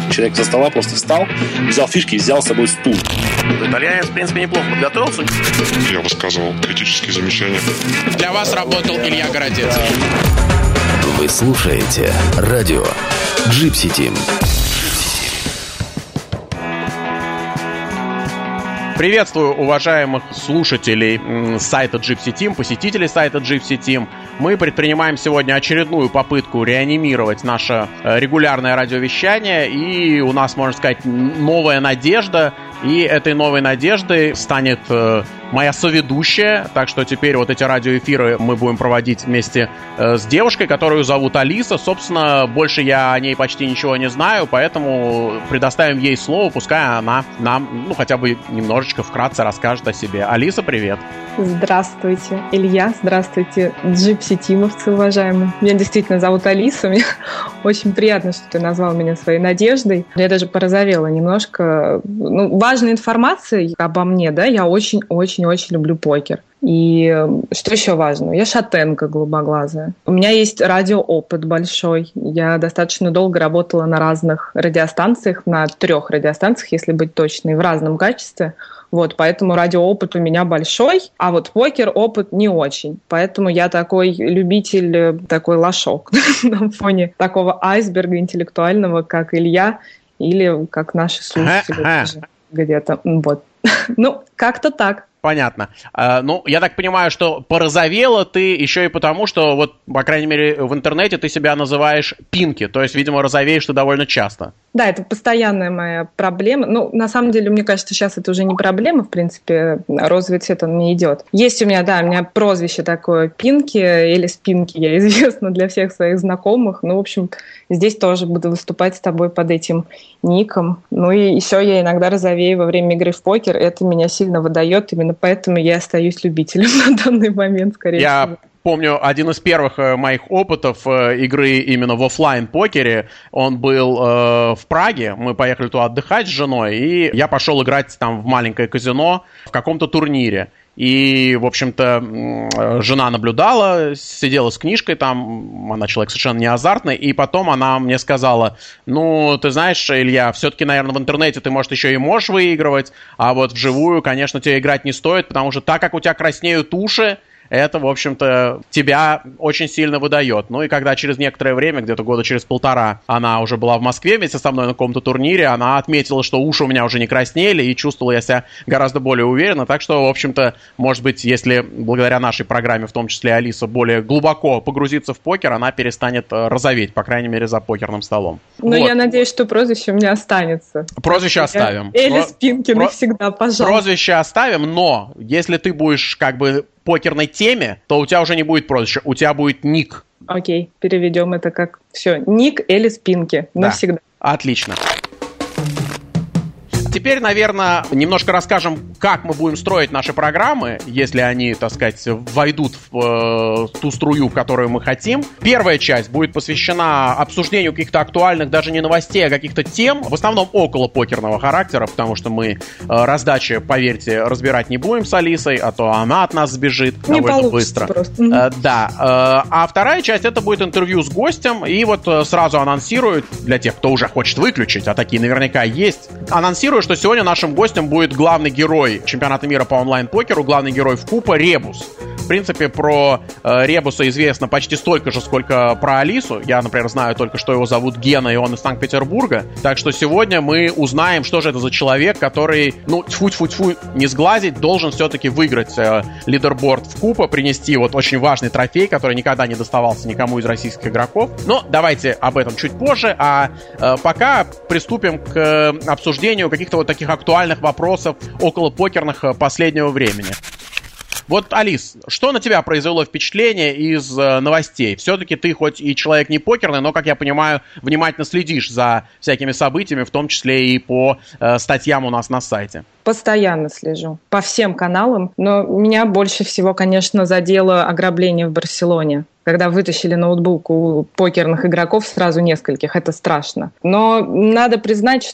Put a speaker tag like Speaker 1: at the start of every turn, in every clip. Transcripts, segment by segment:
Speaker 1: Человек со стола просто встал, взял фишки и взял с собой стул.
Speaker 2: Итальянец, в принципе, неплохо подготовился.
Speaker 3: Я высказывал критические замечания.
Speaker 4: Для вас работал Илья Городец.
Speaker 5: Вы слушаете радио Gypsy Team.
Speaker 4: Приветствую уважаемых слушателей сайта Gypsy Team, посетителей сайта Gypsy Team. Мы предпринимаем сегодня очередную попытку реанимировать наше регулярное радиовещание. И у нас, можно сказать, новая надежда. И этой новой надеждой станет моя соведущая. Так что теперь вот эти радиоэфиры мы будем проводить вместе с девушкой, которую зовут Алиса. Собственно, больше я о ней почти ничего не знаю, поэтому предоставим ей слово. Пускай она нам, хотя бы немножечко вкратце расскажет о себе. Алиса, привет.
Speaker 6: Здравствуйте, Илья. Здравствуйте, Gypsy-тимовцы, уважаемые. Меня действительно зовут Алиса. Мне очень приятно, что ты назвал меня своей надеждой. Я даже порозовела немножко. Важная информация обо мне, да, я очень-очень-очень люблю покер. И что еще важно? Я шатенка голубоглазая. У меня есть радиоопыт большой. Я достаточно долго работала на разных радиостанциях, на 3 радиостанциях, если быть точной, в разном качестве. Поэтому радиоопыт у меня большой, а вот покер-опыт не очень. Поэтому я такой любитель, такой лошок на фоне такого айсберга интеллектуального, как Илья, или как наши слушатели где-то. Как-то так.
Speaker 4: Понятно. Я так понимаю, что порозовела ты еще и потому, что, по крайней мере, в интернете ты себя называешь Пинки. То есть, видимо, розовеешь ты довольно часто.
Speaker 6: Да, это постоянная моя проблема. На самом деле, мне кажется, сейчас это уже не проблема, в принципе, розовый цвет, он не идет. Есть у меня прозвище такое Пинки, или Спинки, я известна для всех своих знакомых. В общем, здесь тоже буду выступать с тобой под этим ником. И еще я иногда розовею во время игры в покер, это меня сильно выдает, именно поэтому я остаюсь любителем на данный момент, скорее всего.
Speaker 4: Я помню, один из первых моих опытов игры именно в офлайн-покере, он был в Праге. Мы поехали туда отдыхать с женой, и я пошел играть там в маленькое казино в каком-то турнире. И, в общем-то, жена наблюдала, сидела с книжкой там, она человек совершенно не азартный, и потом она мне сказала: ты знаешь, Илья, все-таки, наверное, в интернете ты, может, еще и можешь выигрывать, а вот вживую, конечно, тебе играть не стоит, потому что так как у тебя краснеют уши, это, в общем-то, тебя очень сильно выдает. И когда через некоторое время, где-то года через 1,5, она уже была в Москве вместе со мной на каком-то турнире, она отметила, что уши у меня уже не краснели, и чувствовал я себя гораздо более уверенно. Так что, в общем-то, может быть, если благодаря нашей программе, в том числе Алиса, более глубоко погрузиться в покер, она перестанет розоветь, по крайней мере, за покерным столом.
Speaker 6: Я надеюсь, что прозвище у меня останется.
Speaker 4: Прозвище оставим.
Speaker 6: Элис Пинки навсегда, пожалуйста.
Speaker 4: Прозвище оставим, но если ты будешь покерной теме, то у тебя уже не будет прозвища, у тебя будет ник.
Speaker 6: Окей, переведем это как все. Ник Элис Пинки. Навсегда.
Speaker 4: Да. Отлично. Теперь, наверное, немножко расскажем, как мы будем строить наши программы, если они, так сказать, войдут в ту струю, которую мы хотим. Первая часть будет посвящена обсуждению каких-то актуальных, даже не новостей, а каких-то тем, в основном около покерного характера, потому что мы раздачи, поверьте, разбирать не будем с Алисой, а то она от нас сбежит довольно быстро. Да. А вторая часть — это будет интервью с гостем, и сразу анонсирую, для тех, кто уже хочет выключить, а такие наверняка есть, анонсирую, что сегодня нашим гостем будет главный герой чемпионата мира по онлайн-покеру, главный герой вкупа Ребус. В принципе, про Ребуса известно почти столько же, сколько про Алису. Я, например, знаю только, что его зовут Гена, и он из Санкт-Петербурга. Так что сегодня мы узнаем, что же это за человек, который, тьфу-тьфу-тьфу, не сглазить, должен все-таки выиграть лидерборд вкупа, принести очень важный трофей, который никогда не доставался никому из российских игроков. Но давайте об этом чуть позже, а пока приступим к обсуждению каких-то таких актуальных вопросов околопокерных последнего времени. Алис, что на тебя произвело впечатление из новостей? Все-таки ты хоть и человек не покерный, но, как я понимаю, внимательно следишь за всякими событиями, в том числе и по статьям у нас на сайте.
Speaker 6: Постоянно слежу по всем каналам, но меня больше всего, конечно, задело ограбление в Барселоне. Когда вытащили ноутбук у покерных игроков сразу нескольких, это страшно. Но надо признать, что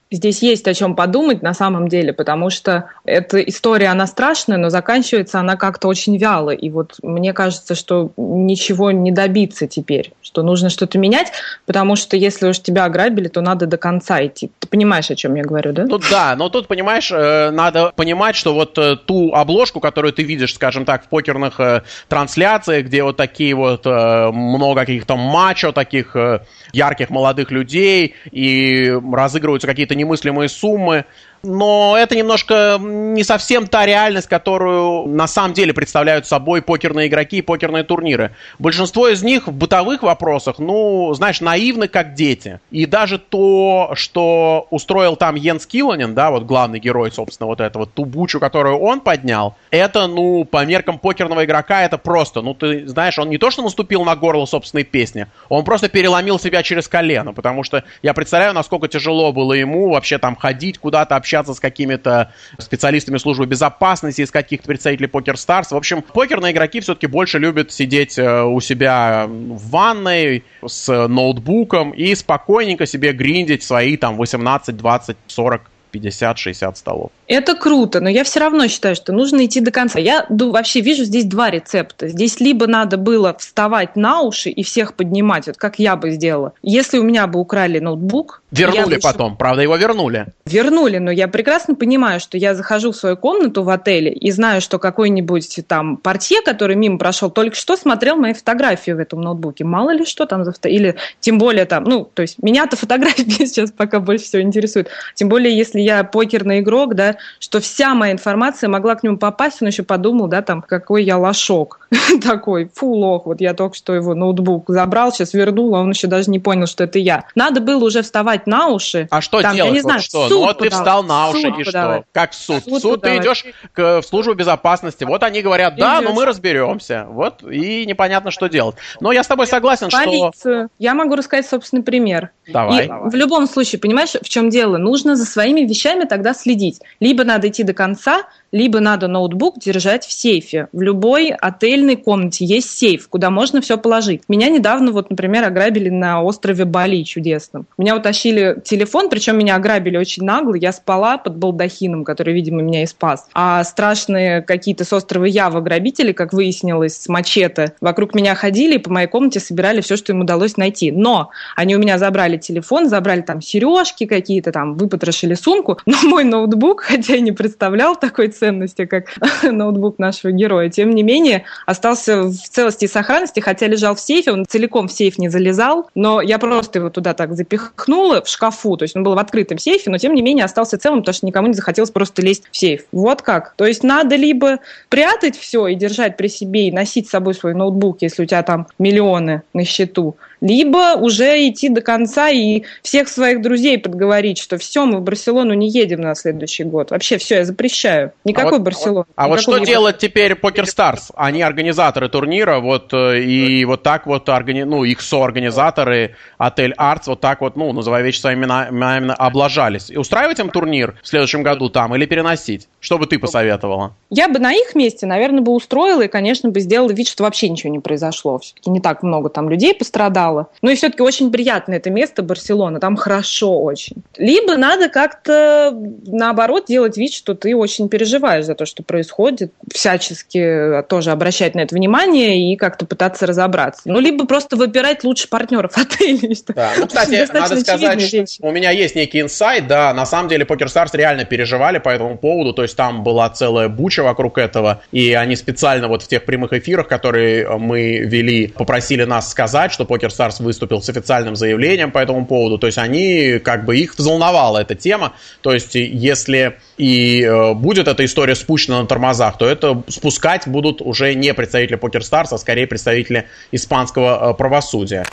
Speaker 6: Здесь есть о чем подумать на самом деле, потому что эта история, она страшная, но заканчивается она как-то очень вяло. И вот мне кажется, что ничего не добиться теперь, что нужно что-то менять, потому что если уж тебя ограбили, то надо до конца идти. Ты понимаешь, о чем я говорю, да?
Speaker 4: Тут да, но тут, понимаешь, надо понимать, что вот ту обложку, которую ты видишь, скажем так, в покерных трансляциях, где вот такие вот много каких-то мачо, таких ярких молодых людей, и разыгрываются какие-то немыслимые суммы. Но это немножко не совсем та реальность, которую на самом деле представляют собой покерные игроки и покерные турниры. Большинство из них в бытовых вопросах, ну, знаешь, наивны, как дети. И даже то, что устроил там Йенс Киланен, да, вот главный герой, собственно, вот этого, ту бучу, которую он поднял, это, ну, по меркам покерного игрока, это просто, ну, ты знаешь, он не то, что наступил на горло собственной песни, он просто переломил себя через колено, потому что я представляю, насколько тяжело было ему вообще там ходить, куда-то общаться с какими-то специалистами службы безопасности, из каких-то представителей PokerStars. В общем, покерные игроки все-таки больше любят сидеть у себя в ванной с ноутбуком и спокойненько себе гриндить свои там 18, 20, 40, 50, 60 столов.
Speaker 6: Это круто, но я все равно считаю, что нужно идти до конца. Я вообще вижу здесь два рецепта. Здесь либо надо было вставать на уши и всех поднимать, вот как я бы сделала. Если у меня бы украли ноутбук...
Speaker 4: Вернули потом, правда, его вернули.
Speaker 6: Вернули, но я прекрасно понимаю, что я захожу в свою комнату в отеле и знаю, что какой-нибудь там портье, который мимо прошел, только что смотрел мои фотографии в этом ноутбуке. Мало ли что там за или тем более там, ну, то есть меня-то фотографии сейчас пока больше всего интересуют. Тем более, если я покерный игрок, да, что вся моя информация могла к нему попасть, он еще подумал, да, там, какой я лошок такой, фу, лох, вот я только что его ноутбук забрал, сейчас вернул, а он еще даже не понял, что это я. Надо было уже вставать на уши.
Speaker 4: А что
Speaker 6: там,
Speaker 4: делать?
Speaker 6: Я не знаю,
Speaker 4: что? Ну вот ты встал на уши, и что? Как в суд? В суд ты идешь в службу безопасности, вот они говорят, да, но мы разберемся, вот, и непонятно, что делать. Но я с тобой согласен,
Speaker 6: полицию.
Speaker 4: Что...
Speaker 6: Я могу рассказать собственный пример.
Speaker 4: Давай.
Speaker 6: И в любом случае, понимаешь, в чем дело? Нужно за своими вещами тогда следить. Либо надо идти до конца, либо надо ноутбук держать в сейфе. В любой отельной комнате есть сейф, куда можно все положить. Меня недавно, вот, например, ограбили на острове Бали чудесном. Меня утащили телефон, причем меня ограбили очень нагло. Я спала под балдахином, который, видимо, меня и спас. А страшные какие-то с острова Ява грабители, как выяснилось, с мачете, вокруг меня ходили и по моей комнате собирали все, что им удалось найти. Но они у меня забрали телефон, забрали там сережки какие-то, там выпотрошили сумку, но мой ноутбук, хотя и не представлял такой ценности, как ноутбук нашего героя, тем не менее остался в целости и сохранности, хотя лежал в сейфе, он целиком в сейф не залезал, но я просто его туда так запихнула в шкафу, то есть он был в открытом сейфе, но тем не менее остался целым, потому что никому не захотелось просто лезть в сейф. Вот как. То есть надо либо прятать все и держать при себе, и носить с собой свой ноутбук, если у тебя там миллионы на счету, либо уже идти до конца и всех своих друзей подговорить, что все, мы в Барселону не едем на следующий год. Вообще все, я запрещаю. Никакой Барселоны.
Speaker 4: А вот что делать теперь PokerStars? Они организаторы турнира, вот, и вот так вот, ну, их соорганизаторы, отель Артс, вот так вот, ну, называя вещи своими именами, облажались. И устраивать им турнир в следующем году там или переносить? Что бы ты посоветовала?
Speaker 6: Я бы на их месте, наверное, бы устроила и, конечно, бы сделала вид, что вообще ничего не произошло. Все-таки не так много там людей пострадало. Ну и все-таки очень приятное это место, Барселона, там хорошо очень. Либо надо как-то, наоборот, делать вид, что ты очень переживаешь за то, что происходит, всячески тоже обращать на это внимание и как-то пытаться разобраться. Ну, либо просто выбирать лучше партнеров отелей.
Speaker 4: Да. Ну, кстати, надо сказать, что у меня есть некий инсайт, да, на самом деле PokerStars реально переживали по этому поводу, то есть там была целая буча вокруг этого, и они специально вот в тех прямых эфирах, которые мы вели, попросили нас сказать, что PokerStars выступил с официальным заявлением по этому поводу, то есть они, как бы, их взволновала эта тема, то есть если и будет эта история спущена на тормозах, то это спускать будут уже не представители PokerStars, а скорее представители испанского правосудия.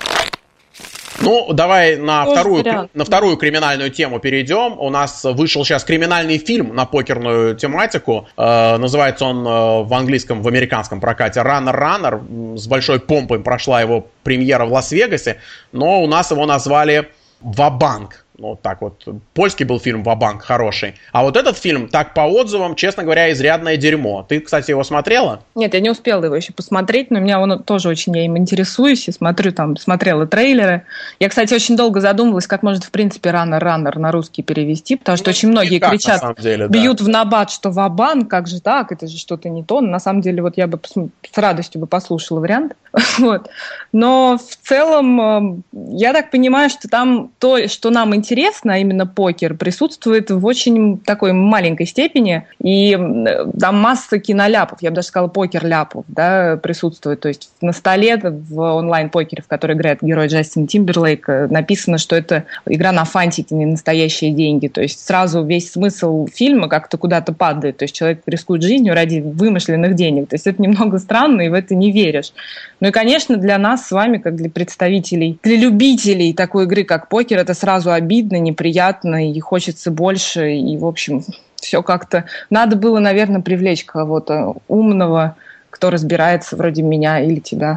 Speaker 4: Ну, давай на вторую криминальную тему перейдем. У нас вышел сейчас криминальный фильм на покерную тематику. Называется он в английском, в американском прокате «Runner». С большой помпой прошла его премьера в Лас-Вегасе, но у нас его назвали «Ва-банк». ну, так вот, польский был фильм «Ва-банк» хороший. А вот этот фильм, так по отзывам, честно говоря, изрядное дерьмо. Ты, кстати, его смотрела?
Speaker 6: Нет, я не успела его еще посмотреть, но меня он тоже очень, я им интересуюсь, и смотрела трейлеры. Я, кстати, очень долго задумывалась, как может, в принципе, «Раннер» на русский перевести, потому что очень многие кричат, бьют в набат, что «Ва-банк», как же так, это же что-то не то. Но на самом деле, вот я бы с радостью бы послушала вариант. Вот. Но в целом, я так понимаю, что там то, что нам интересно, а именно покер, присутствует в очень такой маленькой степени, и там масса киноляпов, я бы даже сказала, покер-ляпов, да, присутствует. То есть на столе в онлайн-покере, в который играет герой Джастин Тимберлейк, написано, что это игра на фантике, не настоящие деньги. То есть сразу весь смысл фильма как-то куда-то падает. То есть человек рискует жизнью ради вымышленных денег. То есть это немного странно, и в это не веришь. Ну и, конечно, для нас с вами, как для представителей, для любителей такой игры, как покер, это сразу обидно, неприятно, и хочется больше, и, в общем, все как-то... Надо было, наверное, привлечь кого-то умного, кто разбирается вроде меня или тебя.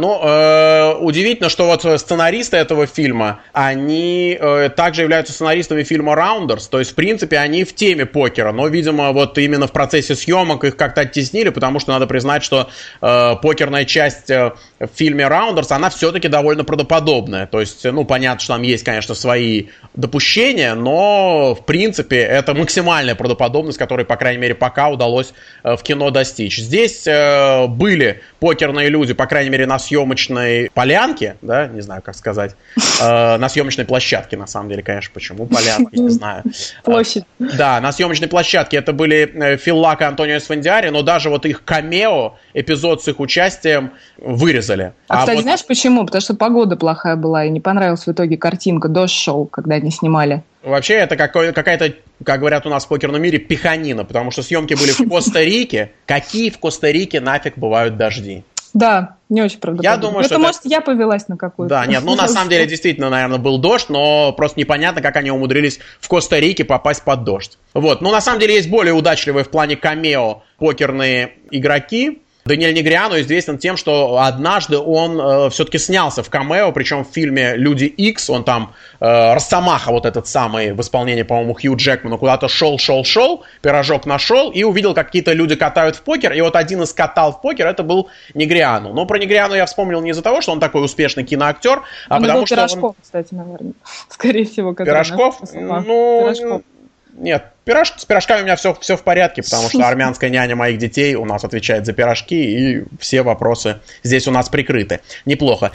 Speaker 4: Удивительно, что вот сценаристы этого фильма, они также являются сценаристами фильма «Раундерс», то есть, в принципе, они в теме покера, но, видимо, вот именно в процессе съемок их как-то оттеснили, потому что надо признать, что покерная часть в фильме «Раундерс», она все-таки довольно правдоподобная, то есть, ну, понятно, что там есть, конечно, свои допущения, но, в принципе, это максимальная правдоподобность, которой, по крайней мере, пока удалось в кино достичь. Здесь были покерные люди, по крайней мере, на съемочной полянке, да, не знаю, как сказать, на съемочной площадке, на самом деле, конечно, почему полянка, не знаю.
Speaker 6: Площадь.
Speaker 4: Да, на съемочной площадке это были Фил Лак и Антонио Эсфандиари, но даже вот их камео, эпизод с их участием вырезали.
Speaker 6: Кстати,
Speaker 4: вот...
Speaker 6: знаешь почему? Потому что погода плохая была, и не понравилась в итоге картинка, дождь шел, когда они снимали.
Speaker 4: Вообще, это какая-то, как говорят у нас в покерном мире, пиханина, потому что съемки были в Коста-Рике. Какие в Коста-Рике нафиг бывают дожди?
Speaker 6: Да, не очень правдоподобно.
Speaker 4: Я думаю, что
Speaker 6: может, я повелась на какую-то.
Speaker 4: Да, нет, на самом деле, действительно, наверное, был дождь, но просто непонятно, как они умудрились в Коста-Рике попасть под дождь. Вот, на самом деле, есть более удачливые в плане камео покерные игроки. Даниэль Негриано известен тем, что однажды он все-таки снялся в камео, причем в фильме «Люди Икс», он там Росомаха, вот этот самый, в исполнении, по-моему, Хью Джекмана, куда-то шел, пирожок нашел и увидел, как какие-то люди катают в покер, и вот один из катал в покер, это был Негриано. Но про Негриано я вспомнил не из-за того, что он такой успешный киноактер, а потому что
Speaker 6: Пирожков, кстати, наверное, скорее всего.
Speaker 4: Пирожков?
Speaker 6: Пирожков.
Speaker 4: Нет, с пирожками у меня все в порядке, потому что армянская няня моих детей у нас отвечает за пирожки, и все вопросы здесь у нас прикрыты. Неплохо.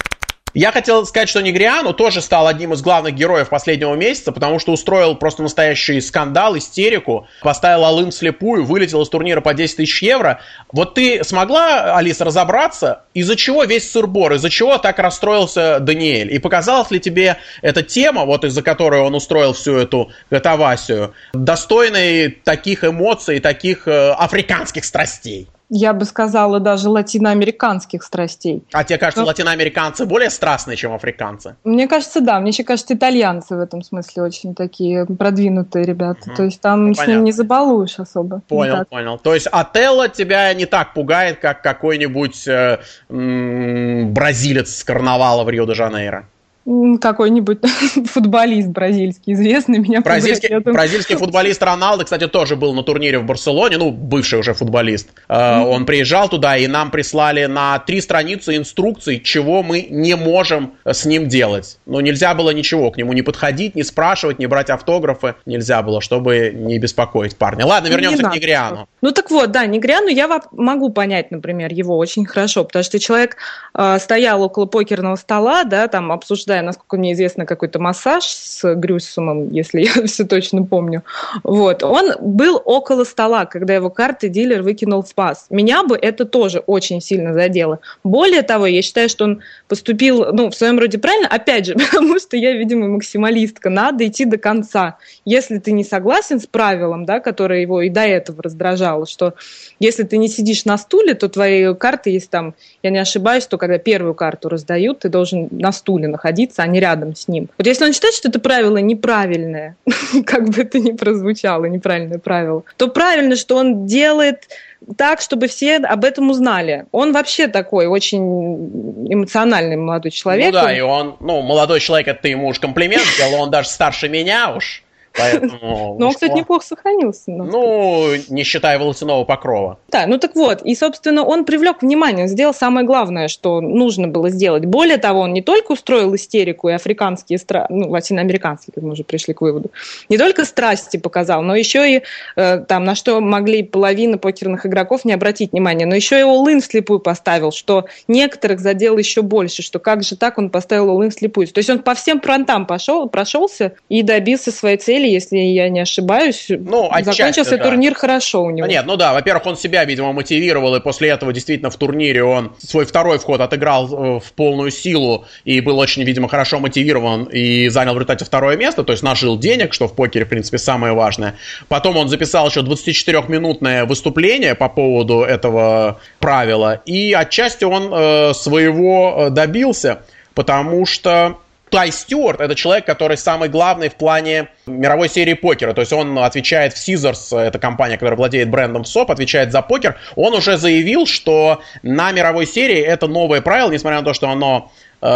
Speaker 4: Я хотел сказать, что Негриано тоже стал одним из главных героев последнего месяца, потому что устроил просто настоящий скандал, истерику, поставил all-in вслепую, вылетел из турнира по 10 тысяч евро. Вот ты смогла, Алиса, разобраться, из-за чего весь сыр-бор, из-за чего так расстроился Даниэль? И показалась ли тебе эта тема, вот из-за которой он устроил всю эту катавасию, достойной таких эмоций, таких африканских страстей?
Speaker 6: Я бы сказала, даже латиноамериканских страстей.
Speaker 4: А тебе кажется, латиноамериканцы более страстные, чем африканцы?
Speaker 6: Мне кажется, да. Мне еще кажется, итальянцы в этом смысле очень такие продвинутые ребята. То есть там с ним не забалуешь особо.
Speaker 4: Понял. То есть Отелло тебя не так пугает, как какой-нибудь бразилец с карнавала в Рио-де-Жанейро?
Speaker 6: Какой-нибудь футболист бразильский, известный меня.
Speaker 4: Бразильский футболист Роналдо, кстати, тоже был на турнире в Барселоне, бывший уже футболист. Он приезжал туда, и нам прислали на 3 страницы инструкций, чего мы не можем с ним делать. Нельзя было ничего к нему не подходить, не спрашивать, не брать автографы. Нельзя было, чтобы не беспокоить парня. Ладно, вернемся к Негриано.
Speaker 6: Так вот, да, Негриано я могу понять, например, его очень хорошо, потому что человек стоял около покерного стола, да, там обсуждая, насколько мне известно, какой-то массаж с Грюссомом, если я все точно помню. Вот. Он был около стола, когда его карты дилер выкинул в пас. Меня бы это тоже очень сильно задело. Более того, я считаю, что он поступил, в своем роде правильно, опять же, потому что я, видимо, максималистка. Надо идти до конца. Если ты не согласен с правилом, да, которое его и до этого раздражало, что если ты не сидишь на стуле, то твои карты, если там, я не ошибаюсь, то когда первую карту раздают, ты должен на стуле находиться, а не рядом с ним. Вот если он считает, что это правило неправильное, как бы это ни прозвучало, неправильное правило, то правильно, что он делает так, чтобы все об этом узнали. Он вообще такой очень эмоциональный молодой человек.
Speaker 4: Ну да, и он, молодой человек, это ты ему уж комплимент сделал, он даже старше меня уж. Поэтому,
Speaker 6: но он, кстати, неплохо сохранился.
Speaker 4: Не считая волосяного покрова.
Speaker 6: Да, так вот. И, собственно, он привлек внимание, он сделал самое главное, что нужно было сделать. Более того, он не только устроил истерику и африканские, латиноамериканские, как мы уже пришли к выводу, не только страсти показал, но еще и на что могли половина покерных игроков не обратить внимания, но еще и all-in вслепую поставил, что некоторых задел еще больше, что как же так он поставил all-in вслепую. То есть он по всем фронтам прошелся и добился своей цели, если я не ошибаюсь. Закончился турнир хорошо у него.
Speaker 4: Нет, во-первых, он себя, видимо, мотивировал, и после этого действительно в турнире он свой второй вход отыграл в полную силу и был очень, видимо, хорошо мотивирован и занял в результате второе место, то есть нажил денег, что в покере, в принципе, самое важное. Потом он записал еще 24-минутное выступление по поводу этого правила, и отчасти он своего добился, потому что Тай Стюарт — это человек, который самый главный в плане мировой серии покера. То есть он отвечает в Caesars, это компания, которая владеет брендом СОП, отвечает за покер. Он уже заявил, что на мировой серии это новое правило, несмотря на то, что оно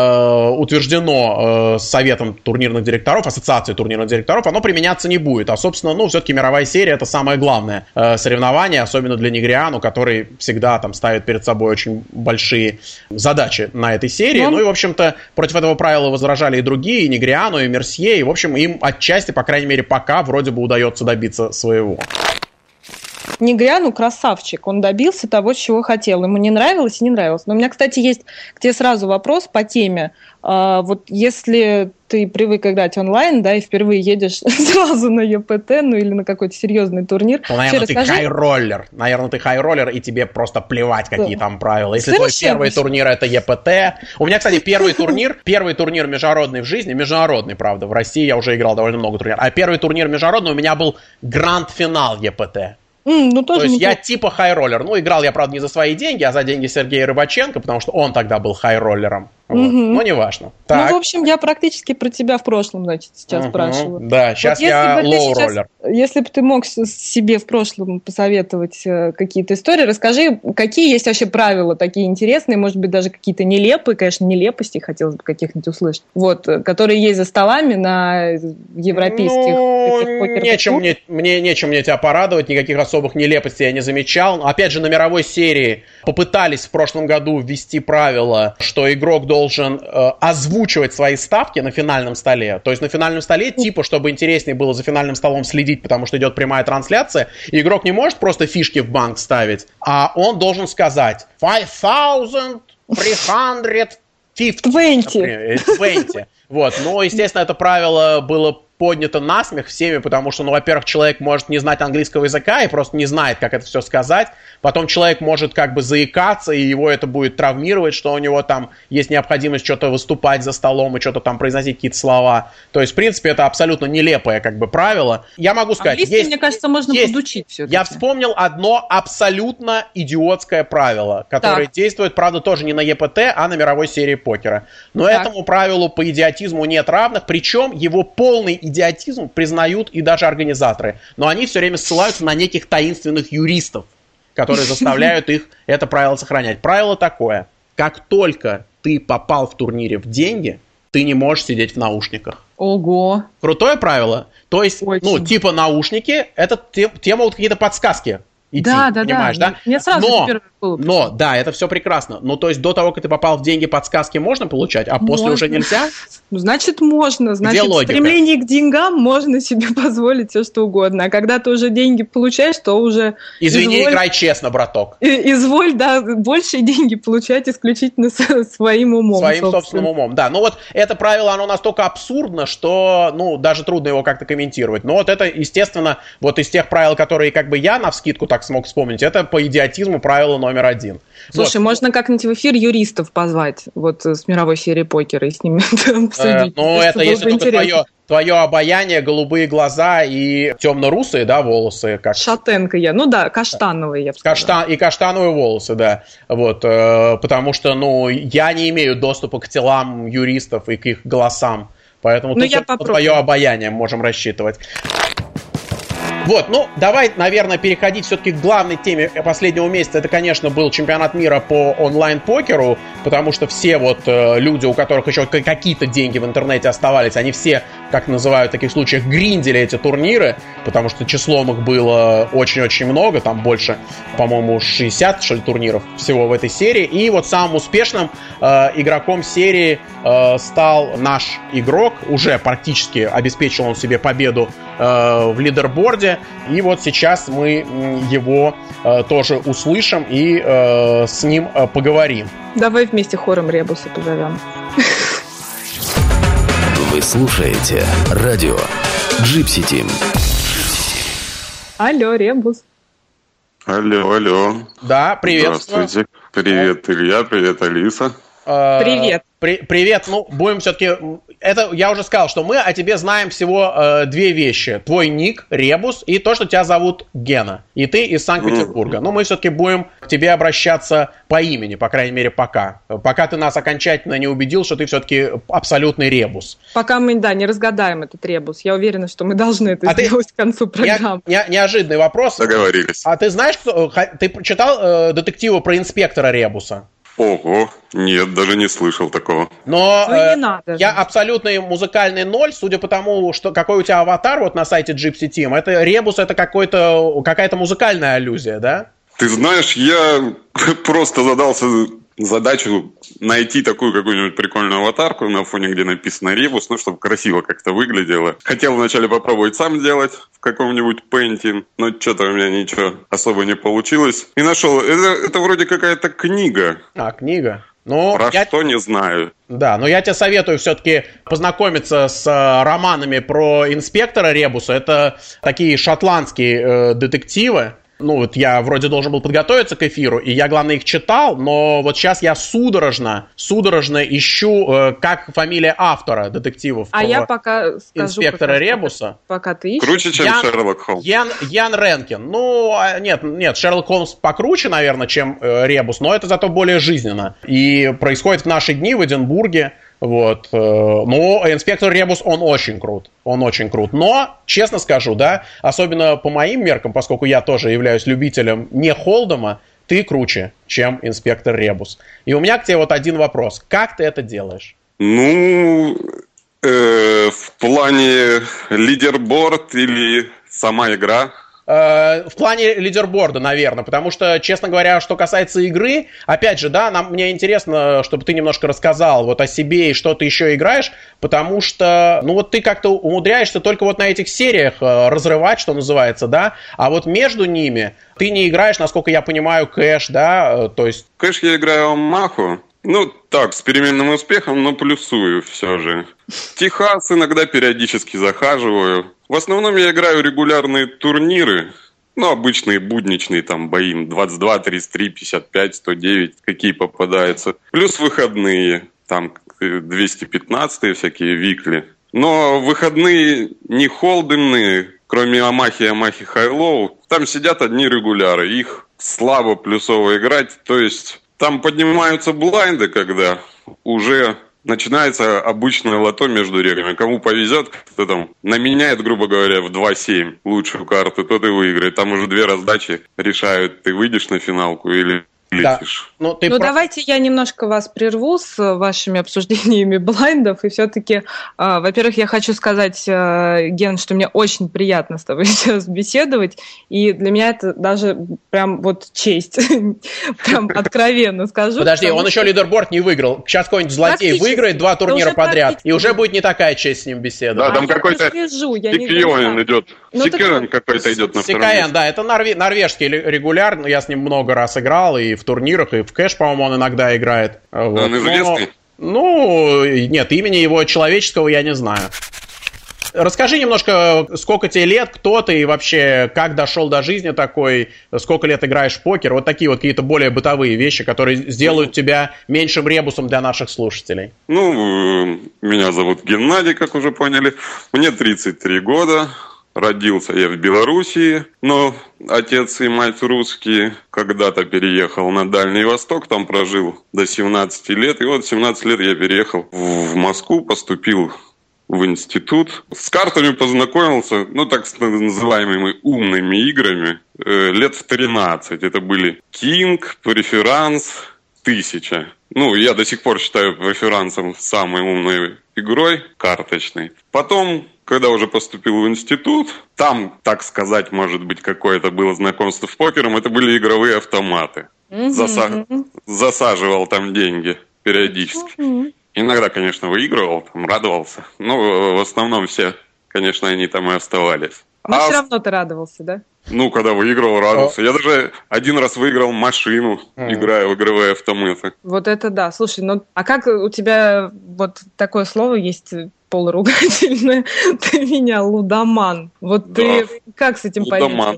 Speaker 4: утверждено Советом турнирных директоров, Ассоциацией турнирных директоров, оно применяться не будет. А, собственно, все-таки мировая серия — это самое главное соревнование, особенно для Негриану, который всегда там ставит перед собой очень большие задачи на этой серии. И, в общем-то, против этого правила возражали и другие, и Негриану, и Мерсье, и, в общем, им отчасти, по крайней мере, пока вроде бы удается добиться своего.
Speaker 6: Негриану красавчик, он добился того, чего хотел. Ему не нравилось и не нравилось. Но у меня, кстати, есть к тебе сразу вопрос по теме. Вот если ты привык играть онлайн, да, и впервые едешь сразу на ЕПТ, или на какой-то серьезный турнир.
Speaker 4: Наверное, ты хай-роллер. Наверное, ты хай-роллер, и тебе просто плевать, какие там правила. Если твой первый турнир — это ЕПТ. У меня, кстати, первый турнир международный в жизни, международный, правда, в России я уже играл довольно много турниров, а первый турнир международный у меня был гранд-финал ЕПТ. То есть я типа хай-роллер. Играл я, правда, не за свои деньги, а за деньги Сергея Рыбаченко, потому что он тогда был хай-роллером. Но неважно.
Speaker 6: Так. В общем, я практически про тебя в прошлом, сейчас спрашиваю.
Speaker 4: Да, сейчас я лоу-роллер.
Speaker 6: Если бы ты мог себе в прошлом посоветовать какие-то истории, расскажи, какие есть вообще правила такие интересные, может быть, даже какие-то нелепые, конечно, нелепости хотелось бы каких-нибудь услышать, которые есть за столами на европейских покерных.
Speaker 4: Нечем мне тебя порадовать, никаких особых нелепостей я не замечал. Опять же, на мировой серии попытались в прошлом году ввести правило, что игрок должен озвучивать свои ставки на финальном столе. То есть на финальном столе, чтобы интереснее было за финальным столом следить, потому что идет прямая трансляция, и игрок не может просто фишки в банк ставить, а он должен сказать 5320. Но, естественно, это правило было поднято насмех всеми, потому что, во-первых, человек может не знать английского языка и просто не знает, как это все сказать. Потом человек может заикаться, и его это будет травмировать, что у него там есть необходимость что-то выступать за столом и что-то там произносить какие-то слова. То есть, в принципе, это абсолютно нелепое правило. Я могу сказать,
Speaker 6: английский, мне кажется, можно подучить все-таки.
Speaker 4: Я вспомнил одно абсолютно идиотское правило, которое действует, правда, тоже не на ЕПТ, а на мировой серии покера. Но этому правилу по идиотизму нет равных, причем его полный идиотизм признают и даже организаторы. Но они все время ссылаются на неких таинственных юристов, которые заставляют их это правило сохранять. Правило такое. Как только ты попал в турнире в деньги, ты не можешь сидеть в наушниках.
Speaker 6: Ого.
Speaker 4: Крутое правило. То есть, типа наушники, это те могут какие-то подсказки идти, понимаешь, да?
Speaker 6: Мне сразу
Speaker 4: но, да, это все прекрасно. То есть до того, как ты попал в деньги, подсказки можно получать, а после уже нельзя?
Speaker 6: Значит, можно. Значит, в стремлении к деньгам можно себе позволить все, что угодно. А когда ты уже деньги получаешь, то уже...
Speaker 4: Извини, играй честно, браток.
Speaker 6: Изволь, большие деньги получать исключительно своим умом.
Speaker 4: Своим собственным умом, да. Это правило, оно настолько абсурдно, что, даже трудно его как-то комментировать. Но это, естественно, из тех правил, которые я навскидку так смог вспомнить, это по идиотизму правило номер 1.
Speaker 6: Слушай, можно как-нибудь в эфир юристов позвать с мировой серии покера и с ними обсудить.
Speaker 4: Это если только твое обаяние, голубые глаза и темно-русые, волосы.
Speaker 6: Шатенка я. Каштановые, я бы сказала.
Speaker 4: И каштановые волосы, да. Потому что, я не имею доступа к телам юристов и к их голосам. Поэтому тут твое обаяние можем рассчитывать. Вот, ну, давай, наверное, переходить все-таки к главной теме последнего месяца. Это, конечно, был чемпионат мира по онлайн-покеру, потому что все вот люди, у которых еще какие-то деньги в интернете оставались, они все, как называют в таких случаях, гриндили эти турниры, потому что числом их было очень-очень много, там больше, по-моему, 60, что ли, турниров всего в этой серии. И вот самым успешным игроком серии стал наш игрок, уже практически обеспечил он себе победу в лидерборде. И вот сейчас мы его тоже услышим и с ним поговорим.
Speaker 6: Давай вместе хором Ребуса позовем.
Speaker 5: Вы слушаете радио Gypsy Team.
Speaker 6: Алло, Ребус.
Speaker 7: Алло.
Speaker 4: Да, привет.
Speaker 7: Здравствуйте. Привет, Илья, привет, Алиса.
Speaker 6: Привет.
Speaker 4: Привет, ну, будем все-таки... Это я уже сказал, что мы о тебе знаем всего две вещи. Твой ник, Ребус, и то, что тебя зовут Гена. И ты из Санкт-Петербурга. Но мы все-таки будем к тебе обращаться по имени, по крайней мере, пока. Пока ты нас окончательно не убедил, что ты все-таки абсолютный Ребус.
Speaker 6: Пока мы, не разгадаем этот Ребус. Я уверена, что мы должны это сделать к концу программы.
Speaker 4: Неожиданный вопрос.
Speaker 7: Договорились.
Speaker 4: А ты знаешь, ты прочитал детективы про инспектора Ребуса?
Speaker 7: Ого, нет, даже не слышал такого.
Speaker 4: Но
Speaker 6: не надо
Speaker 4: я абсолютный музыкальный ноль, судя по тому, что какой у тебя аватар вот на сайте Gypsy Team. Это Ребус, это какая-то музыкальная аллюзия, да?
Speaker 7: Ты знаешь, я просто задался задачу найти такую какую-нибудь прикольную аватарку на фоне, где написано Ребус, ну, чтобы красиво как-то выглядело. Хотел вначале попробовать сам делать в каком-нибудь пейнте, но что-то у меня ничего особо не получилось. И нашел, это вроде какая-то книга.
Speaker 4: А, книга? Ну,
Speaker 7: про что не знаю.
Speaker 4: Да, но я тебе советую все-таки познакомиться с романами про инспектора Ребуса. Это такие шотландские детективы. Ну, вот я вроде должен был подготовиться к эфиру, и я, главное, их читал, но вот сейчас я судорожно ищу, как фамилия автора детективов.
Speaker 6: А я пока скажу...
Speaker 4: Инспектора Ребуса.
Speaker 6: Пока ты ищешь.
Speaker 7: Круче, чем Шерлок Холмс.
Speaker 4: Ян Ренкин. Ну, нет, Шерлок Холмс покруче, наверное, чем Ребус, но это зато более жизненно. И происходит в наши дни в Эдинбурге. Вот. Но инспектор Ребус, он очень крут. Но, честно скажу, да, особенно по моим меркам, поскольку я тоже являюсь любителем не Холдема, ты круче, чем инспектор Ребус. И у меня к тебе вот один вопрос. Как ты это делаешь?
Speaker 7: Ну, в плане лидерборд или сама игра?
Speaker 4: В плане лидерборда, наверное, потому что, честно говоря, что касается игры, опять же, да, мне интересно, чтобы ты немножко рассказал вот о себе и что ты еще играешь, потому что, ну вот ты как-то умудряешься только вот на этих сериях разрывать, что называется, да, а вот между ними ты не играешь, насколько я понимаю, кэш, да, то есть...
Speaker 7: Кэш я играю Маху. Ну, так, с переменным успехом, но плюсую все же. Техас иногда периодически захаживаю. В основном я играю регулярные турниры. Ну, обычные будничные там бои. 22, 33, 55, 109, какие попадаются. Плюс выходные. Там 215-е всякие викли. Но выходные не холдемные, кроме Амахи и Амахи Хайлоу. Там сидят одни регуляры. Их слабо плюсово играть. То есть... Там поднимаются блайнды, когда уже начинается обычное лото между регами. Кому повезет, кто там наменяет, грубо говоря, в 2-7 лучшую карту, тот и выиграет. Там уже две раздачи решают, ты выйдешь на финалку или летишь.
Speaker 6: Да. Давайте я немножко вас прерву с вашими обсуждениями блайндов. И все-таки, во-первых, я хочу сказать, Ген, что мне очень приятно с тобой сейчас беседовать. И для меня это даже прям вот честь. Прям откровенно скажу.
Speaker 4: Подожди, он еще лидерборд не выиграл. Сейчас какой-нибудь злодей выиграет 2 турнира подряд. И уже будет не такая честь с ним беседовать.
Speaker 7: Да, там какой-то Сикаен идет. Сикаен какой-то идет на втором месте.
Speaker 4: Сикаен, да, это норвежский регуляр. Я с ним много раз играл. И в турнирах, и в кэш, по-моему, он иногда играет. Вот.
Speaker 7: Он известный?
Speaker 4: Ну, нет, имени его человеческого я не знаю. Расскажи немножко, сколько тебе лет, кто ты и вообще как дошел до жизни такой, сколько лет играешь в покер, вот такие вот какие-то более бытовые вещи, которые сделают тебя меньшим ребусом для наших слушателей.
Speaker 7: Ну, меня зовут Геннадий, как уже поняли, мне 33 года. Родился я в Белоруссии, но отец и мать русские. Когда-то переехал на Дальний Восток, там прожил до 17 лет. И вот в 17 лет я переехал в Москву, поступил в институт. С картами познакомился, так с называемыми умными играми, лет в 13. Это были King, Преферанс, 1000. Я до сих пор считаю Преферансом самой умной игрой карточной. Потом, когда уже поступил в институт, там, так сказать, может быть, какое-то было знакомство с покером, это были игровые автоматы. Засаживал там деньги периодически. Иногда, конечно, выигрывал, там, радовался. В основном все, конечно, они там и оставались.
Speaker 6: Но все равно ты радовался, да?
Speaker 7: Когда выигрывал, радовался. Я даже один раз выиграл машину, играя в игровые автоматы.
Speaker 6: Вот это да. Слушай, а как у тебя вот такое слово есть полуругательное? Ты меня лудоман. Вот да. Ты как с этим
Speaker 7: лудоман.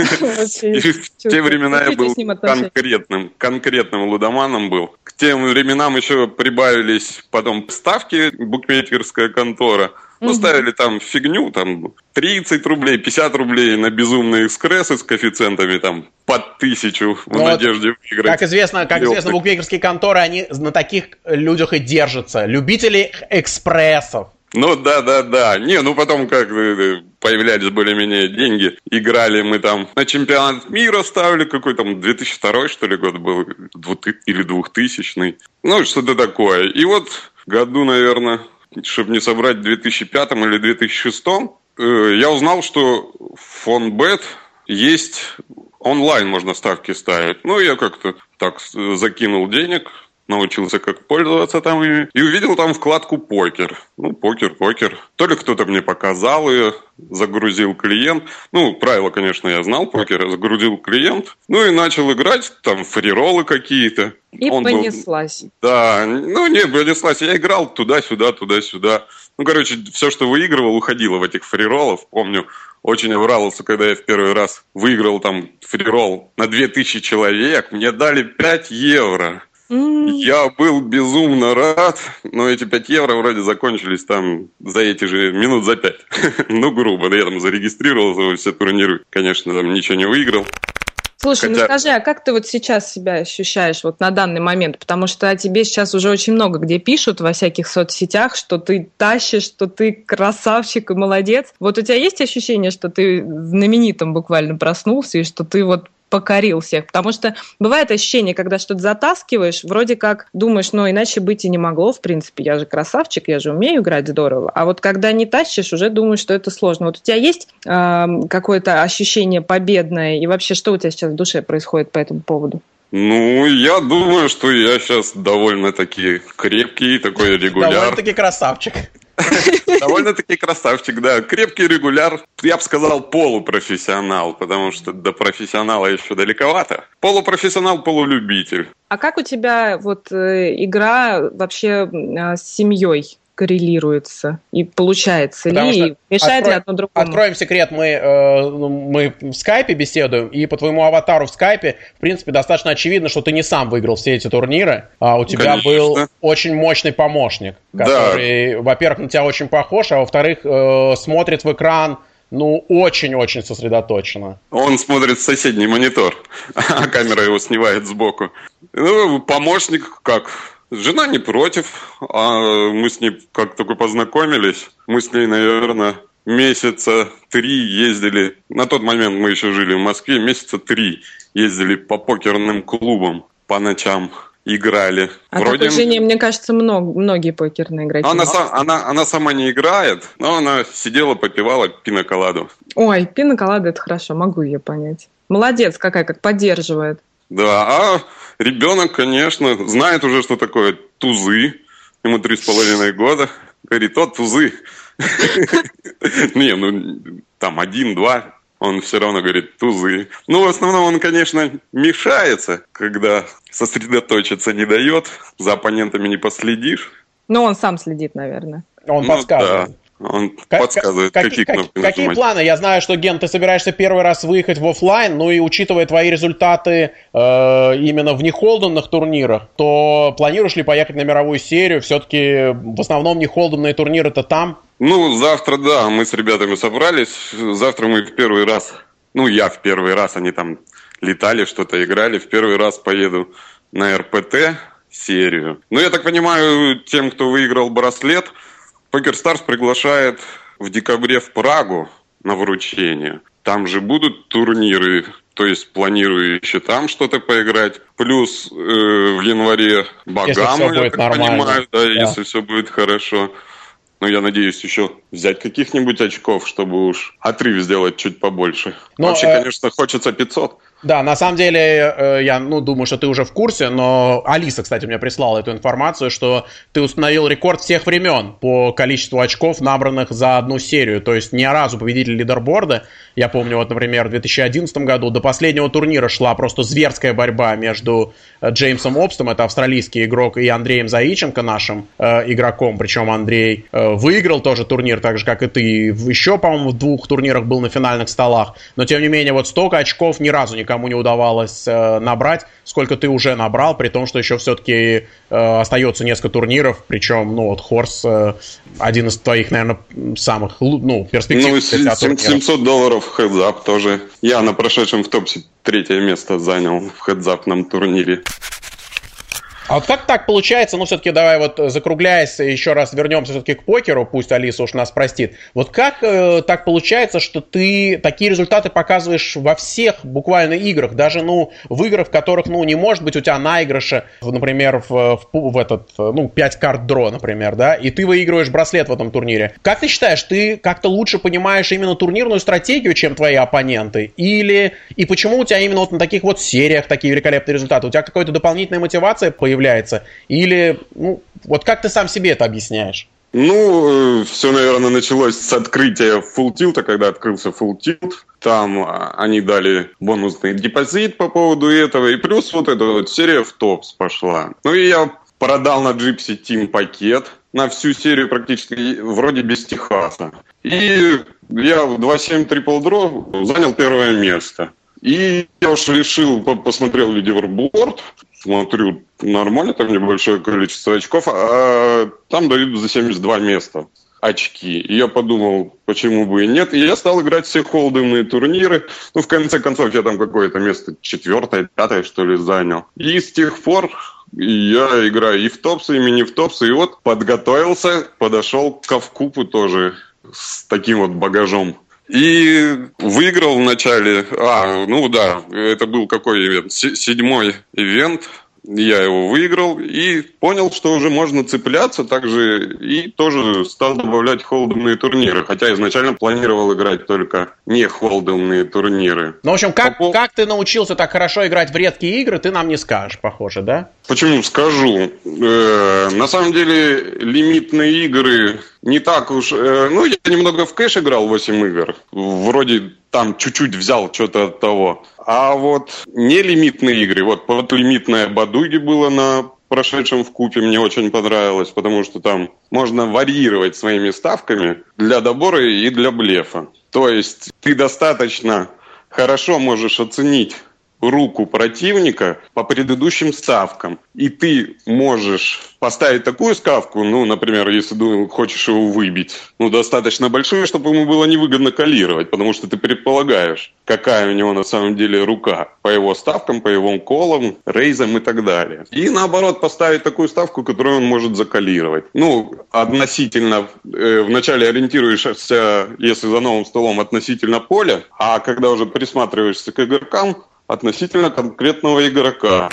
Speaker 7: В те времена я был конкретным лудоманом был. К тем временам еще прибавились потом ставки, букмекерская контора. Ставили там фигню, там 30 рублей, 50 рублей на безумные экскрессы с коэффициентами там под 1000 в надежде выиграть.
Speaker 4: Как известно, букмекерские конторы, они на таких людях и держатся. Любители экспрессов.
Speaker 7: Да. Потом как появлялись более-менее деньги. Играли мы там на чемпионат мира, ставили какой там 2002 что ли год был, или 2000. Что-то такое. И вот году, наверное, чтобы не собрать, в 2005 или 2006, я узнал, что в Фонбет есть онлайн, можно ставки ставить. Я как-то так закинул денег, научился, как пользоваться там ими, и увидел там вкладку «Покер». Покер. То ли кто-то мне показал ее, загрузил клиент. Правила, конечно, я знал покера, загрузил клиент. И начал играть, там фрироллы какие-то.
Speaker 6: И понеслась.
Speaker 7: Да, понеслась. Я играл туда-сюда. Все, что выигрывал, уходило в этих фрироллов. Помню, очень обрадовался, когда я в первый раз выиграл там фриролл на 2000 человек. Мне дали 5 евро. Я был безумно рад, но эти 5 евро вроде закончились там за эти же минут за 5. Грубо, я там зарегистрировался во все турниры. Конечно, там ничего не выиграл.
Speaker 6: Слушай, скажи, а как ты вот сейчас себя ощущаешь вот на данный момент? Потому что о тебе сейчас уже очень много где пишут во всяких соцсетях, что ты тащишь, что ты красавчик и молодец. Вот у тебя есть ощущение, что ты знаменитым буквально проснулся и что ты вот покорил всех? Потому что бывает ощущение, когда что-то затаскиваешь, вроде как думаешь, иначе быть и не могло, в принципе, я же красавчик, я же умею играть здорово. А вот когда не тащишь, уже думаешь, что это сложно. Вот у тебя есть какое-то ощущение победное? И вообще, что у тебя сейчас в душе происходит по этому поводу?
Speaker 7: Я думаю, что я сейчас довольно-таки крепкий, такой регуляр.
Speaker 4: Довольно-таки красавчик.
Speaker 7: Довольно-таки красавчик, да. Крепкий регуляр, я бы сказал, полупрофессионал, потому что до профессионала еще далековато. Полупрофессионал, полулюбитель. А
Speaker 6: как у тебя вот игра вообще с семьей коррелируется и получается ли, мешает ли одно другому?
Speaker 4: Откроем секрет, мы в скайпе беседуем, и по твоему аватару в скайпе, в принципе, достаточно очевидно, что ты не сам выиграл все эти турниры, а у тебя был очень мощный помощник, который, во-первых, на тебя очень похож, а во-вторых, смотрит в экран, очень-очень сосредоточенно.
Speaker 7: Он смотрит в соседний монитор, а камера его снимает сбоку. Помощник как... Жена не против, а мы с ней как только познакомились, мы с ней, наверное, месяца 3 ездили, на тот момент мы еще жили в Москве, месяца 3 ездили по покерным клубам по ночам, играли.
Speaker 6: А такой жене, мне кажется, многие покерные игроки.
Speaker 7: Она сама не играет, но она сидела, попивала пиноколаду.
Speaker 6: Ой, пиноколада — это хорошо, могу ее понять. Молодец какая, как поддерживает.
Speaker 7: Да, а ребенок, конечно, знает уже, что такое тузы. Ему 3,5 года. Говорит, тузы. Там 1-2. Он все равно говорит, тузы. В основном он, конечно, мешается, когда сосредоточиться не дает. За оппонентами не последишь.
Speaker 6: Он сам следит, наверное.
Speaker 4: Он подсказывает.
Speaker 7: Да. Он подсказывает, какие кнопки нажимать.
Speaker 4: Какие планы? Я знаю, что, Ген, ты собираешься первый раз выехать в офлайн, и учитывая твои результаты именно в нехолденных турнирах, то планируешь ли поехать на мировую серию? Все-таки в основном нехолденные турниры-то там?
Speaker 7: Завтра, да, мы с ребятами собрались. Завтра мы в первый раз, я в первый раз, они там летали, что-то играли. В первый раз поеду на РПТ серию. Я так понимаю, тем, кто выиграл браслет, PokerStars приглашает в декабре в Прагу на вручение. Там же будут турниры, то есть планирую еще там что-то поиграть. Плюс в январе Багамы, я так понимаю, да, если все будет хорошо. Но я надеюсь еще взять каких-нибудь очков, чтобы уж отрыв сделать чуть побольше. Вообще, конечно, хочется 500.
Speaker 4: Да, на самом деле, я думаю, что ты уже в курсе, но Алиса, кстати, мне прислала эту информацию, что ты установил рекорд всех времен по количеству очков, набранных за одну серию. То есть ни разу победитель лидерборда, я помню, вот, например, в 2011 году до последнего турнира шла просто зверская борьба между Джеймсом Обстом, это австралийский игрок, и Андреем Заиченко, нашим игроком. Причем Андрей выиграл тоже турнир, так же, как и ты. Еще, по-моему, в 2 турнирах был на финальных столах. Но, тем не менее, вот столько очков ни разу никому не удавалось набрать, сколько ты уже набрал, при том, что еще все-таки остается несколько турниров, причем, Хорс один из твоих, наверное, самых, перспективных.
Speaker 7: $700 в хедзап тоже. Я на прошедшем в топсе 3-е место занял в хедзапном турнире.
Speaker 4: А вот как так получается, все-таки давай вот закругляясь, еще раз вернемся все-таки к покеру, пусть Алиса уж нас простит. Вот как так получается, что ты такие результаты показываешь во всех буквально играх, даже, в играх, в которых, не может быть у тебя наигрыша, например, в этот, 5 карт дро, например, да, и ты выигрываешь браслет в этом турнире. Как ты считаешь, ты как-то лучше понимаешь именно турнирную стратегию, чем твои оппоненты? И почему у тебя именно вот на таких вот сериях такие великолепные результаты? У тебя какая-то дополнительная мотивация появляется? Или, вот как ты сам себе это объясняешь?
Speaker 7: Все, наверное, началось с открытия Full Tilt, когда открылся Full Tilt. Там они дали бонусный депозит по поводу этого. И плюс вот эта вот серия в топс пошла. И я продал на Gypsy Team пакет на всю серию практически, вроде без Техаса. И я в 2.7 Triple Draw занял 1-е место. И я уж решил, посмотрел лидерборд, смотрю, нормально, там небольшое количество очков, а там дают за 72 места очки. И я подумал, почему бы и нет. И я стал играть все холдемные турниры. В конце концов, я там какое-то место 4-е, 5-е, что ли, занял. И с тех пор я играю и в топсы, и мини в топсы. И вот подготовился, подошел к Кавкупу тоже с таким вот багажом. И выиграл в начале, это был какой ивент? 7-й ивент, я его выиграл и понял, что уже можно цепляться также, и тоже стал добавлять холдемные турниры, хотя изначально планировал играть только не холдемные турниры.
Speaker 4: В общем, как ты научился так хорошо играть в редкие игры, ты нам не скажешь, похоже, да?
Speaker 7: Почему скажу? На самом деле, лимитные игры не так уж... я немного в кэш играл 8 игр. Вроде там чуть-чуть взял что-то от того. А вот нелимитные игры, вот лимитное Бадуги было на прошедшем в купе, мне очень понравилось, потому что там можно варьировать своими ставками для добора и для блефа. То есть ты достаточно хорошо можешь оценить руку противника по предыдущим ставкам. И ты можешь поставить такую ставку, например, если ты хочешь его выбить, достаточно большую, чтобы ему было невыгодно коллировать, потому что ты предполагаешь, какая у него на самом деле рука по его ставкам, по его колам, рейзам и так далее. И наоборот, поставить такую ставку, которую он может заколлировать. Относительно, вначале ориентируешься, если за новым столом, относительно поля, а когда уже присматриваешься к игрокам, относительно конкретного игрока.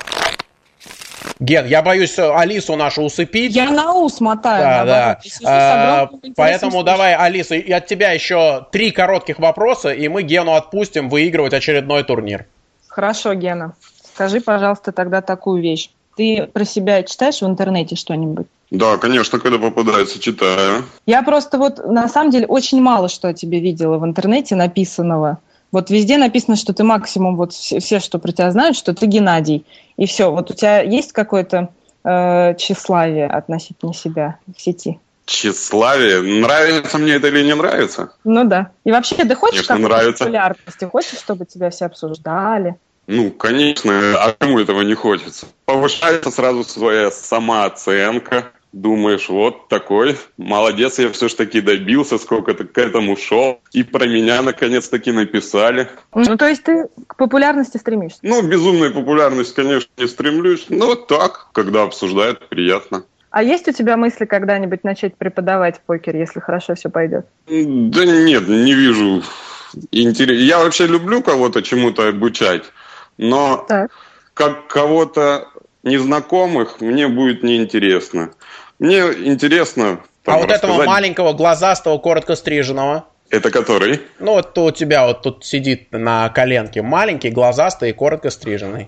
Speaker 4: Ген, я боюсь Алису нашу усыпить.
Speaker 8: Я на ус мотаю.
Speaker 4: Да. Поэтому давай, Алиса, и от тебя еще 3 коротких вопроса, и мы Гену отпустим выигрывать очередной турнир.
Speaker 8: Хорошо, Гена. Скажи, пожалуйста, тогда такую вещь. Ты про себя читаешь в интернете что-нибудь?
Speaker 7: Да, конечно, когда попадается, читаю.
Speaker 8: Я просто на самом деле очень мало что о тебе видела в интернете написанного. Везде написано, что ты максимум, все, что про тебя знают, что ты Геннадий. И все. У тебя есть какое-то тщеславие относительно себя в сети?
Speaker 7: Тщеславие? Нравится мне это или не нравится?
Speaker 8: Да. И вообще, ты хочешь
Speaker 7: какой-то
Speaker 8: популярности? Хочешь, чтобы тебя все обсуждали?
Speaker 7: Конечно. А кому этого не хочется? Повышается сразу своя самооценка. Думаешь, вот такой, молодец, я все ж таки добился, сколько-то к этому шел, и про меня наконец-таки написали.
Speaker 8: То есть ты к популярности стремишься?
Speaker 7: Безумной популярности, конечно, не стремлюсь, но так, когда обсуждают, приятно.
Speaker 8: А есть у тебя мысли когда-нибудь начать преподавать покер, если хорошо все пойдет?
Speaker 7: Да нет, не вижу интереса. Я вообще люблю кого-то чему-то обучать, но как кого-то незнакомых мне будет неинтересно. Мне интересно...
Speaker 4: А вот этого маленького, глазастого, коротко стриженного?
Speaker 7: Это который?
Speaker 4: Ну, вот у тебя вот тут сидит на коленке. Маленький, глазастый и коротко стриженный.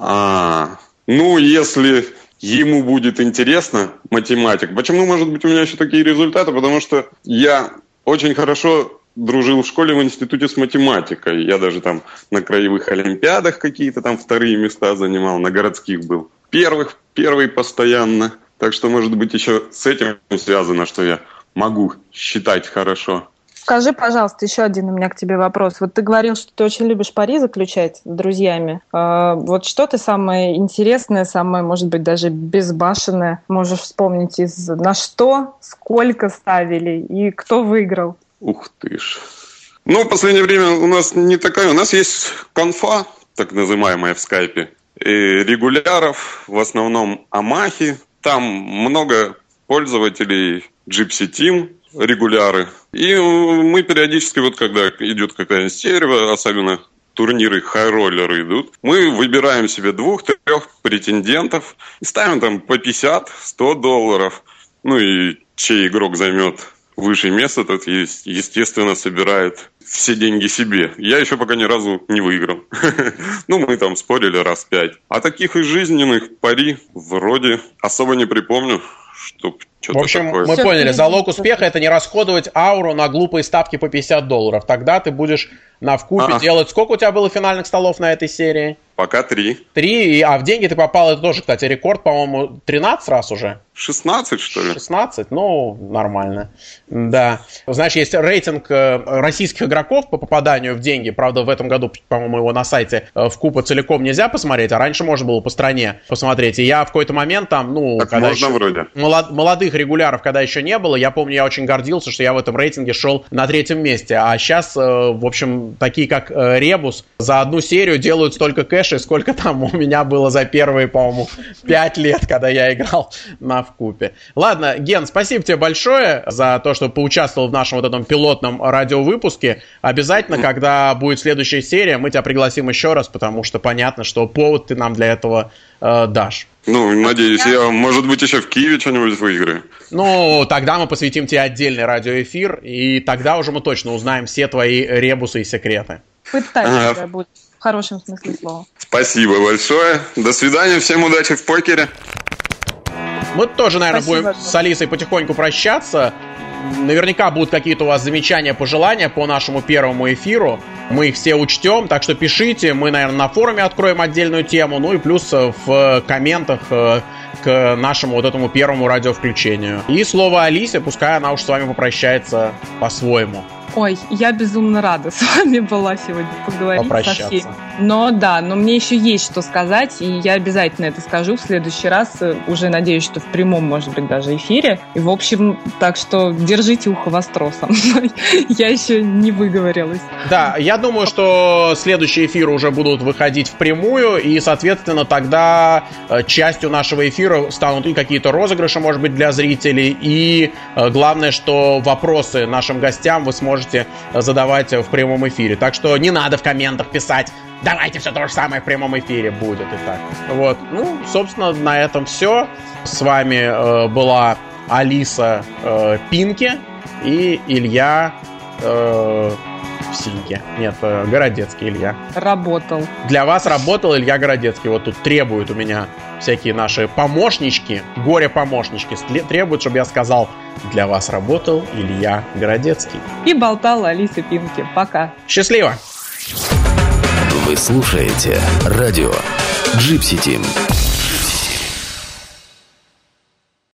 Speaker 7: Ну, если ему будет интересно математика. Почему, может быть, у меня еще такие результаты? Потому что я очень хорошо дружил в школе, в институте с математикой. Я даже там на краевых олимпиадах какие-то там вторые места занимал, на городских был. Первый постоянно. Так что, может быть, еще с этим связано, что я могу считать хорошо.
Speaker 8: Скажи, пожалуйста, еще один у меня к тебе вопрос. Вот ты говорил, что ты очень любишь пари заключать с друзьями. Вот что ты самое интересное, самое, может быть, даже безбашенное можешь вспомнить на что, сколько ставили и кто выиграл?
Speaker 7: Ух ты ж. Ну, в последнее время у нас не такая. У нас есть конфа, так называемая в скайпе, и регуляров, в основном амахи. Там много пользователей Gypsy Team, регуляры. И мы периодически, вот когда идет какая-нибудь серия, особенно турниры, хай-роллеры идут, мы выбираем себе 2-3 претендентов и ставим там по $50-100. Ну и чей игрок займет высшее место, тот, естественно, собирает все деньги себе. Я еще пока ни разу не выиграл. Ну, мы там спорили раз 5. А таких из жизненных пари вроде особо не припомню, чтоб что-то
Speaker 4: в общем,
Speaker 7: такое.
Speaker 4: Мы поняли, залог успеха — это не расходовать ауру на глупые ставки по $50. Тогда ты будешь на вкупе делать... Сколько у тебя было финальных столов на этой серии?
Speaker 7: Пока 3.
Speaker 4: 3, а в деньги ты попал, это тоже, кстати, рекорд, по-моему, 13 раз уже.
Speaker 7: 16, что ли?
Speaker 4: 16? Ну, нормально. Да. Знаешь, есть рейтинг российских игроков по попаданию в деньги. Правда, в этом году, по-моему, его на сайте вкупе целиком нельзя посмотреть, а раньше можно было по стране посмотреть. И я в какой-то момент там, ну,
Speaker 7: так
Speaker 4: когда
Speaker 7: можно
Speaker 4: еще
Speaker 7: вроде.
Speaker 4: Молодых регуляров, когда еще не было, я помню, я очень гордился, что я в этом рейтинге шел на 3-м месте. А сейчас, в общем, такие как Ребус за одну серию делают столько кэша, сколько там у меня было за первые, по-моему, 5 лет, когда я играл на вкупе. Ладно, Ген, спасибо тебе большое за то, что поучаствовал в нашем вот этом пилотном радиовыпуске. Обязательно, когда будет следующая серия, мы тебя пригласим еще раз, потому что понятно, что повод ты нам для этого дашь.
Speaker 7: Ну, надеюсь, я, может быть, еще в Киеве что-нибудь выиграю.
Speaker 4: Ну, тогда мы посвятим тебе отдельный радиоэфир, и тогда уже мы точно узнаем все твои ребусы и секреты.
Speaker 8: Пытайся тебя будет, в хорошем смысле слова.
Speaker 7: Спасибо большое. До свидания, всем удачи в покере.
Speaker 4: Мы тоже, наверное,
Speaker 8: Спасибо.
Speaker 4: будем с Алисой потихоньку прощаться. Наверняка будут какие-то у вас замечания, пожелания по нашему первому эфиру. Мы их все учтем, так что пишите. Мы, наверное, на форуме откроем отдельную тему. Ну и плюс в комментах к нашему вот этому первому радиовключению. И слово Алисе, пускай она уж с вами попрощается по-своему.
Speaker 8: Ой, я безумно рада с вами была сегодня поговорить со всеми. Но мне еще есть что сказать, и я обязательно это скажу в следующий раз. Уже надеюсь, что в прямом, может быть, даже эфире. И, в общем, так что держите ухо востро со мной. Я еще не выговорилась.
Speaker 4: Да, я думаю, что следующие эфиры уже будут выходить впрямую, и, соответственно, тогда частью нашего эфира станут и какие-то розыгрыши, может быть, для зрителей, и главное, что вопросы нашим гостям вы сможете задавать в прямом эфире. Так что не надо в комментах писать: давайте все то же самое в прямом эфире будет и так. Вот. Ну, собственно, на этом все. С вами была Алиса Пинки и Илья Синьки. Нет, Городецкий Илья.
Speaker 8: Работал. Для
Speaker 4: вас работал Илья Городецкий. Вот тут требуют у меня всякие наши помощнички, горе-помощнички, требуют, чтобы я сказал: для вас работал Илья Городецкий.
Speaker 8: И болтала Алиса Пинки. Пока.
Speaker 4: Счастливо.
Speaker 5: Вы слушаете радио Gypsy Team.